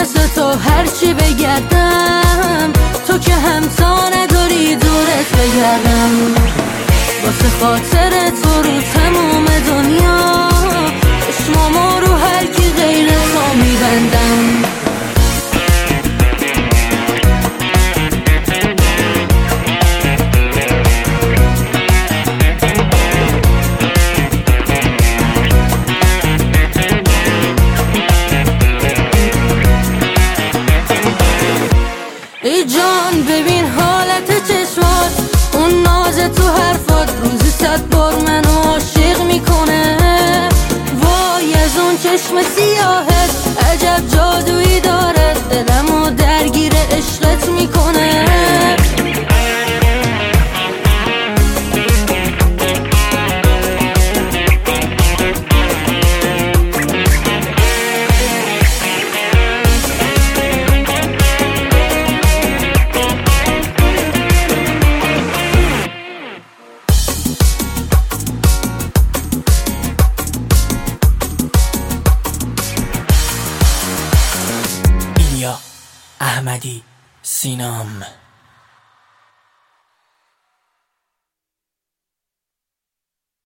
مثل تو هرچی بگردم، تو که همتا نداری دورت بگردم. واسه خاطر تو رو تموم دنیا چشمامو رو هر کی غیر تو میبندم. ای جان ببین حالت چشمات، اون ناز تو حرفات روزی 100 بار منو عاشق میکنه. وای از اون چشم سیاهت عجب جادویی داره، دلمو درگیر عشقت میکنه. احمدی سینام